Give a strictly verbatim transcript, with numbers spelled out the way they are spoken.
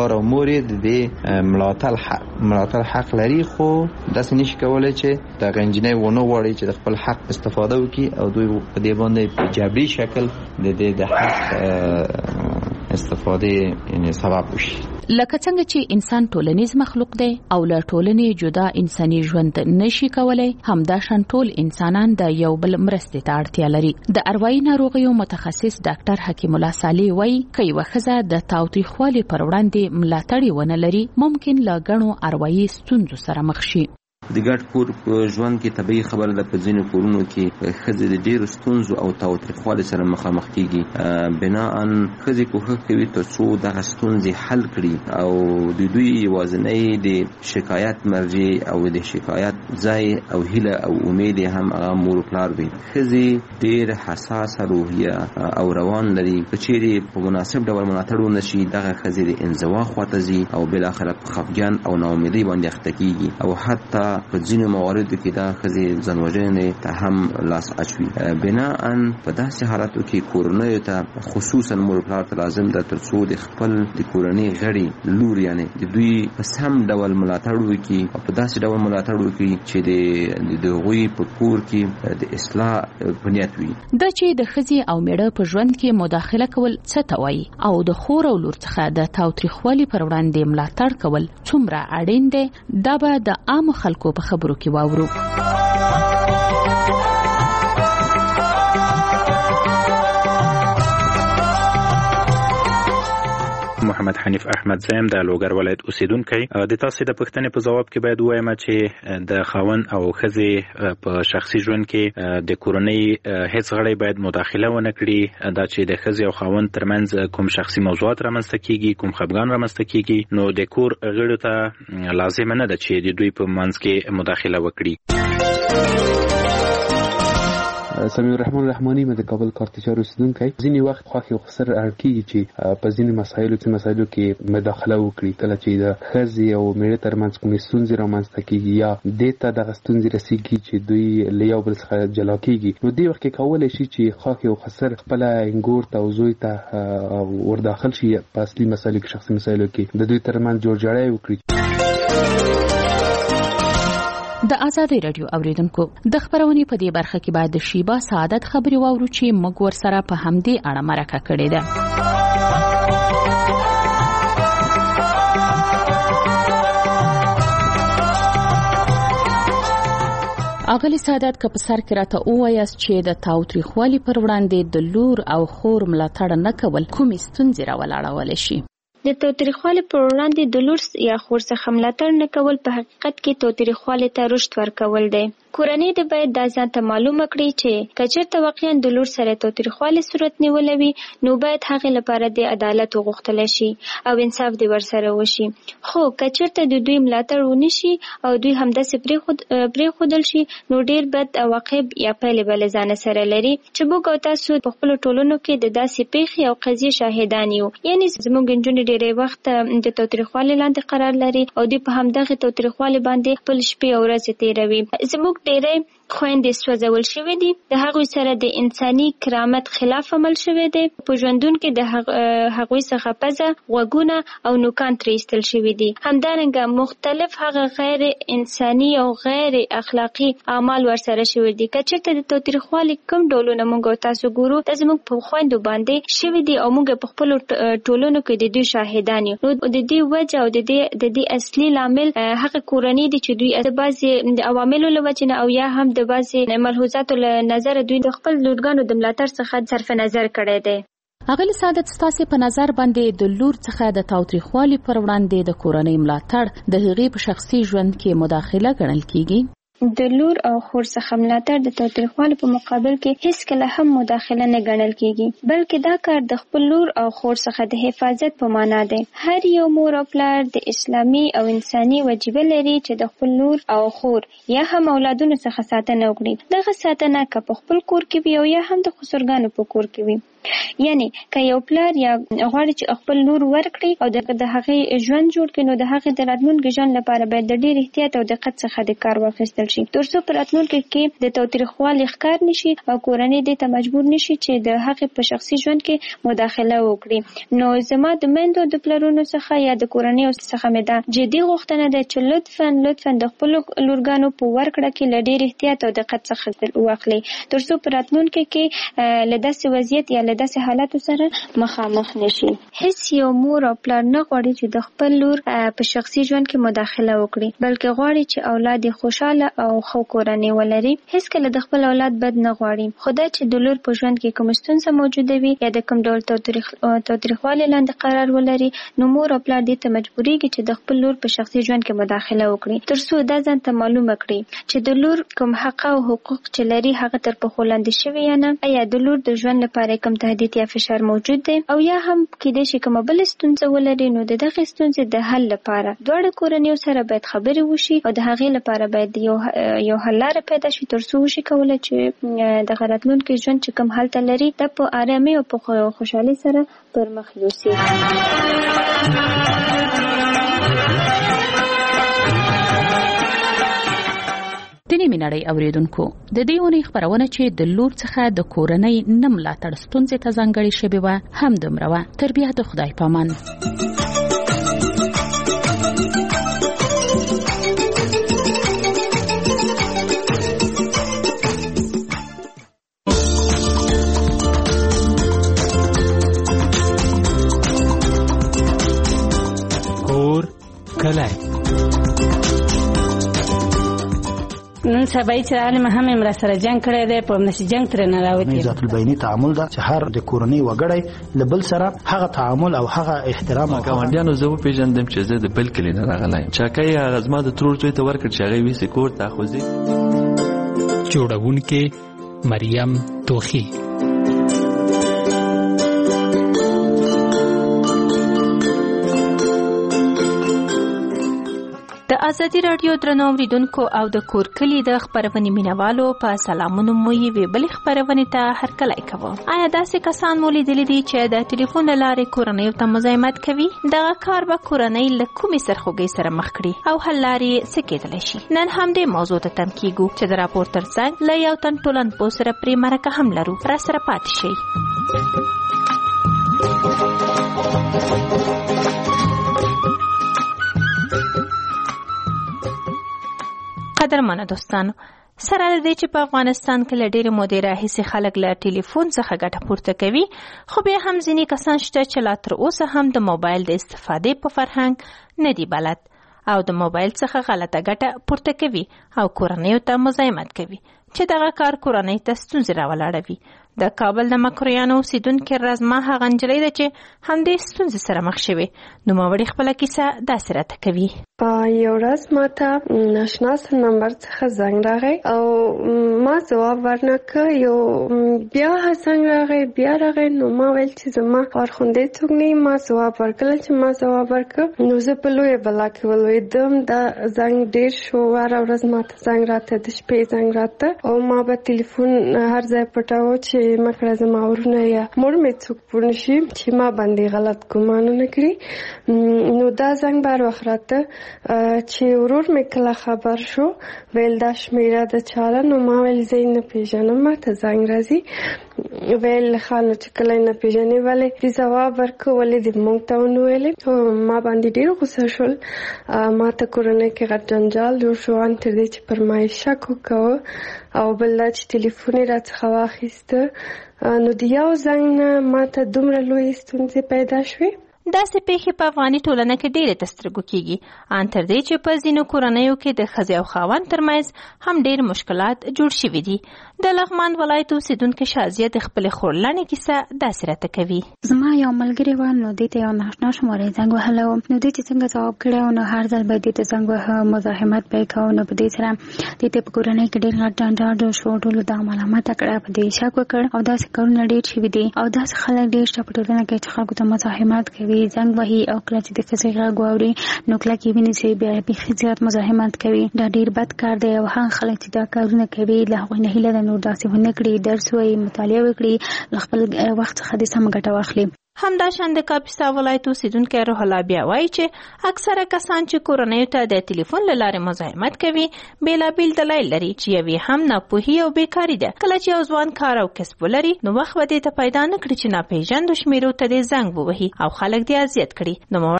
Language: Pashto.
پلار او مور د دې ملاتړ حق ملاتړ حق لري، خو داسې نشي کولای چې د غنجنې ونه وړي چې د خپل حق استفاده وکړي او دوی په دې باندې په جبري شکل د دې د حق استفاده یعنی سبب وشي. لکه څنګه چې انسان ټولنیز مخلوق دی او له ټولنې جدا انساني ژوند نشي کولای، همدا شان ټول انسانان د یو بل مرستې ته اړتیا لري. د اروايي ناروغیو متخصص ډاکټر حکیم الله صالح وایي چې یوه ښځه د تاوتریخوالي پر وړاندې ملاتړ ونه لري، ممکن له ګڼو اروايي ستونزو سره مخ شي. د ګډ کور په ژوند کې طبيعي خبره ده، په ځینو کورونو کې ښځې د ډېرو ستونزو او تاوتریخوالي سره مخامخ کېږي. بناءً ښځې کوښښ کوي تر څو دغه ستونزې حل کړي او د دوی یوازینۍ د شکایت مرجع او د شکایت ځای او هیله او امید هم هغه مور و پلار وي. ښځې ډېر حساسه روحیه او روان لري، که چیرې په مناسب ډول ملاتړ ونه شي دغه ښځې د انزوا خواته ځي او بالاخره په خفګان او ناامیدۍ باندې اخته کېږي او حتی په ځینو مواردو کې دا ښځې ځانوژنې ته هم لاس اچوي. بناءً په داسې حالاتو کې کورنیو ته خصوصا مور پلار ته لازم ده تر څو د خپل د کورنۍ غړي لور یعنی د دوی په سم ډول ملاتړ وکړي او په داسې ډول ملاتړ وکړي چې د هغوی په کور کې د اصلاح په نیت وي. دا چې د ښځې او میړه په ژوند کې مداخله کول څه ته وایي او د خور او لور څخه د تاوتریخوالي پر وړاندې ملاتړ کول څومره اړین دی، دا به د عام خلکو په خبرو کې واورو. محمد حنیف احمد زیم د لوګر ولایت اوسیدونکی. د تاسو د پوښتنې په جواب کې باید وایم چې د خاوند او ښځې په شخصي ژوند کې د کورنۍ هیڅ غړی باید مداخله ونه کړي. دا چې د ښځې او خاوند ترمنځ کوم شخصي موضوعات رامنځته کیږي، کوم خفګان رامنځته کیږي، نو د کور غړو ته لازم نه ده چې د دوی په منځ کې مداخله وکړي. سمیع الرحمن رحمانی مې د کابل کارتچار اوسیدونکی. ځینې وخت خوښ او خسر اړکیږي چې په ځینې مسایلو کې مسایلو کې مداخله وکړي، کله چې د ښځې او میړه ترمنځ کومې ستونزې رامنځته کیږي یا دې ته دغه ستونزې رسیږي چې دوی له یو بل څخه جلا کیږي، نو دې وخت کې کولی شي چې خوښ او خسر خپله انګور ته او زوی ته ورداخل شي په اصلي مسایلو کې، شخصي مسایلو کې د دوی ترمنځ جوړجاړی وکړي. د آزادۍ رادیو اوریدونکو، د خبرونې په دې برخه کې باید د شیبا سعادت خبري واورو چې موږ ورسره په همدې اړه مرکه کړې ده. اغلی سعادت که په سر کې راته ووایاست چې د تاوتریخوالي پر وړاندې د لور او خور ملاتړ نه کول کومې ستونزې راولاړولی شي؟ د تاوتریخوالي پر وړاندې د لور یا خور څخه ملاتړ نه کول په حقیقت کې تاوتریخوالي ته رشد ورکول دی. کورنۍ د باید دا ځان ته معلومه کړي چې که چېرته واقعا د لور سره تاوتریخوالي صورت نیولی وي نو باید هغې لپاره د عدالت وغوښتلی شي او انصاف دې ورسره وشي. خو که چېرته د دوی ملاتړ ونه شي او دوی همداسې پرېښودل شي نو ډېر بد عواقب یا پایلې به له ځانه سره لري چې موږ او تاسو په خپلو ټولنو کې د داسې پیښې او قضیې شاهدان یو. یعنې زموږ نجونې ډېری وخت د تاوتریخوالي لاندې قرار لري او دوی په همدغې تاوتریخوالي باندې خپل شپې او ورځې تېروي. زموږ ډېری خویندې سوځول شوې دي، د هغوی سره د انساني کرامت خلاف عمل شوی دی. په ژوندون کې د هغوی څخه پزه، غوږونه او نوکان ترې ایستل شوي دي. همدارنګه مختلف هغه غیر انساني او غیر اخلاقي اعمال ورسره شوي دي. که چېرته د تاوتریخوالي کوم ډولونه موږ او تاسو ګورو دا زموږ په خویندو باندې شوي دي او موږ په خپلو ټولنو کې د دوی شاهدان یو. نو د دې وجه او د دې د دې اصلي لامل هغه کورنۍ دي چې دوی د بعضې د عواملو له وجې نه او یا هم د بعضې ملحوظاتو له نظره دوی د خپل لورګانو د ملاتړ څخه صرف نظر کړی دی. اغلی سعادت، ستاسې په نظر باندې د لور څخه د تاوتریخوالي پر وړاندې د کورنۍ ملاتړ د هغې په شخصي ژوند کې مداخله ګڼل کیږي؟ د لور او خور څخه ملاتړ د تاوتریخوالي په مقابل کې هیڅکله هم مداخله نه ګڼل کیږي، بلکې دا کار د خپل لور او خور څخه د حفاظت په معنا دی. هر یو مور او پلار د اسلامي او انساني وجیبه لري چې د خپل لور او خور یا هم اولادونو څخه ساتنه وکړي. دغه ساتنه که په خپل کور کې وي او یا هم د خسرګانو په کور کې وي. یعنی که یو پلار یا غواړي چې خپل لور ورکړي او د هغې ژوند جوړ کړي، نو د هغې د راتلونکي ژوند لپاره باید د ډېر احتیاط او دقت څخه د کار واخیستل شي، تر څو په راتلونکي کې د تاوتریخوالي ښکار نشي او کورنۍ دې ته مجبور نشي چې د هغې په شخصي ژوند کې مداخله وکړي. نو زما د میندو د پلرونو څخه یا د کورنۍ څخه مې دا جدي غوښتنه ده چې لطفا لطفا د خپلو لورګانو په ورکړه کې له ډېر احتیاط او دقت څخه واخلي، تر څو په راتلونکي کې له داسې وضعیت یا له داسې حالاتو سره مخامخ نشي. هیڅ یو مور او پلار نه غواړي چې د خپل لور په شخصي ژوند کې مداخله وکړي، بلکې غواړي چې اولاد یې خوشحاله او ښه کورنۍ ولري. هیڅکله د خپل اولاد بد نه غواړي، خو دا چې د لور په ژوند کې کوم ستونزه موجوده وي یا د کوم ډول تاوتریخوالي لاندې قرار ولري، نو مور او پلار دې ته مجبوریږي چې د خپل لور په شخصي ژوند کې مداخله وکړي، تر څو دا ځان ته معلومه کړي چې د لور کوم حق او حقوق چې لري هغه تر پښو لاندې شوي یا نه، آیا د لور د ژوند لپاره کوم تهدید یا فشار موجود دی، او یا هم کېدای شي کومه بله ستونزه ولري. نو د دغې ستونزې د حل لپاره دواړه کورنیو سره باید خبرې وشي او د هغې لپاره باید یو یو حل لاره پیدا شي، تر څو وشي کولی چې دغه راتلونکي ژوند چې کوم هلته لري دا په ارامۍ او په خوشحالۍ سره پر مخ یوسي. د نیمې نړۍ اوریدونکو، د دې اونۍ خپرونه چې د لور څخه د کورنۍ نه ملاتړ ستونزې ته ځانګړې شوې وه هم دومره وه. تر بیا د خدای پامان. کور کلی نن سبا چې عالم هم امر سره جنگ کړی دی، په نشي جنگ تر نه راوتی. ذات البینی تعامل دا چې هر د کورنۍ وګړی له بل سره هغه تعامل او هغه احترام او ګاونډیانو زه پیژندم چې زه د بل کلی نه راغلی چا کوي هغه زما د ترور ته ورکړ چې هغه ویسي کور ته خوځي. جوړونکې مریم توخی. د ازادي رادیو درنو اوریدونکو او د کور کلی د خبرونې مینوالو په سلامونو مو یې بل خبرونه ته هرکلی کوم. آیا داسې کسان مو لیدلي دي چې د ټلیفون لارې کورنۍ ته مزاحمت کوي؟ دغه کار به کورنۍ له کومې سرخوږۍ سره مخ کړي او حل لارې څه کېدلی شي؟ نن هم دې موضوع ته تم کیږو چې د راپور ترڅنګ له یو تن ټولنپوه سره پرې مرکه هم لرو. را سره پاتې شئ. قدرمنه دوستانو، سره له دې چې په افغانستان کې له ډېرې مودې راهیسې خلک له ټلیفون څخه ګټه پورته کوي، خو بیا هم ځینې کسان شته چې لا تر اوسه هم د موبایل د استفادې په فرهنګ نه دي بلد او د موبایل څخه غلطه ګټه پورته کوي او کورنیو ته مزاحمت کوي چې دغه کار کورنۍ ته ستونزې راولاړوي. د کابل د مکرویانو اوسیدونکې رزما هغه نجلۍ ده چې همدې ستونزې سره مخ شوې. نوموړې خپله کیسه داسې راته کوي. یو ورځ ما ته ناشناس نمبر څخه زنګ راغی او ما ځواب ورنکړ. یو بیا زنګ راغی بیا راغی نو ما ویل چې زما خورخوندې څوک نه ما ځواب ورکړل. چې ما ځواب ورکړ نو زه په لویه بلا کې ولوېدم. دا زنګ ډېر شو، هره ورځ ما ته زنګ راته، د شپې زنګ راته او ما به تلیفون هر ځای پټاوه چې مکړه زما ورونه یا مور مې څوک پوه نه شي چې ما باندې غلط ګمانونه کړي. نو دا زنګ بار وخت راته چې ورور مې کله خبر شو ویل دا شمیره د چاله. نو ما ویل زه یې نه پېژنم، ما ته زنګ راځي. ویل ښه نو چې کله یې نه پېژنې ولې دې ځواب ورکړ، ولې دې موږ ته ونه ویلې؟ ما باندې ډېر غوسه شول. ما ته کورنۍ کې غټ جنجال جوړ شو ان تر دې چې پر ما یې شک وکړه او بل دا چې ټلیفون یې راڅخه واخیسته. نو د یو زنګ نه ما ته دومره لویې ستونزې پیدا شوې. داسې پیښې په افغاني ټولنه کې ډېرې تر سترګو کېږي، ان تر دې چې په ځینو کورنیو کې د ښځې او خاوند ترمنځ هم ډېر مشکلات جوړ شوي دي. د لغمان ولایت اوسېدونکې شازیه د خپلې خورلڼې کیسه داسې راته کوي. زما یو ملګرې وه، نو دې ته یو ناشنا شماره یې زنګ وهلی و. نو دې چې څنګه ځواب کړی و، نو هر ځل به دې ته زنګ وهه، مزاحمت به یې کوه. نو په دې سره دې ته په کورنۍ کې ډېر غټ جنجال جوړ شو. ټولو دا ملامته کړه، په دې شک وکړ او داسې کارونه ډېر شوي دي او داسې خلک ډېر شته په ټولنه کې چې خلکو ته مزاحمت کوي، زنګ وهي او کله چې د ښځې غږ واوري نو کلکې ونیسي، بیا بیخي زیات مزاحمت کوي. دا ډېر بد کار دی او هغه خلک چې دا کارونه کوي له هغوی نه هیله ده نو نور داسې ونه کړي، درس وایي، مطالعه وکړي، خپل وخت څخه د سم ګټه واخلي. همداشان د کاپیسا ولایت اوسیدونکي روح الله بیا وایي چې اکثره کسان چې کورنیو ته د ټلیفون له لارې مزاحمت کوي بېلابېل دلایل لري چې یوې هم ناپوهي او بیکاري ده. کله چې یو ځوان کار او کسب ولري نو وخت به دې ته پیدا نه کړي چې ناپېژندو شمیرو ته دې زنګ ووهي او خلک دې اذیت کړي. نو